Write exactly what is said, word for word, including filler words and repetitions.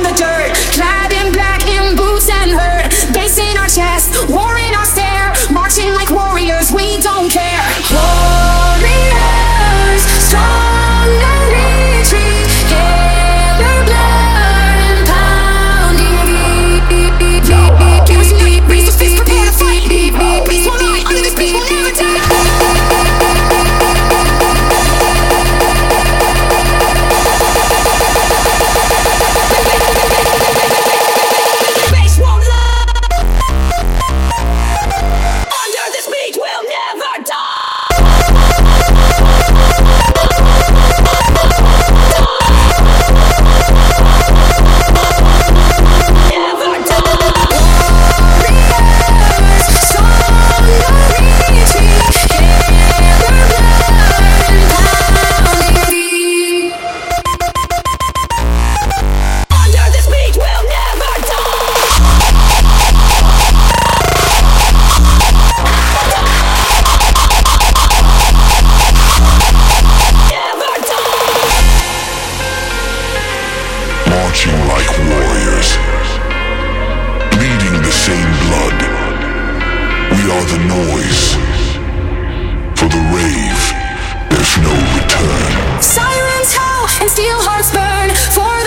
in the dirt, clad in black in boots and hurt. Bass in our chest, war in our stare, marching like warriors, we don't care. Warriors, strong and retreat, hear their blood and pounding beat. Raise the fist, prepare to fight. Peace will not, under this peace will never die. Marching like warriors, bleeding the same blood. We are the noise. For the rave, there's no return. Sirens howl and steel hearts burn for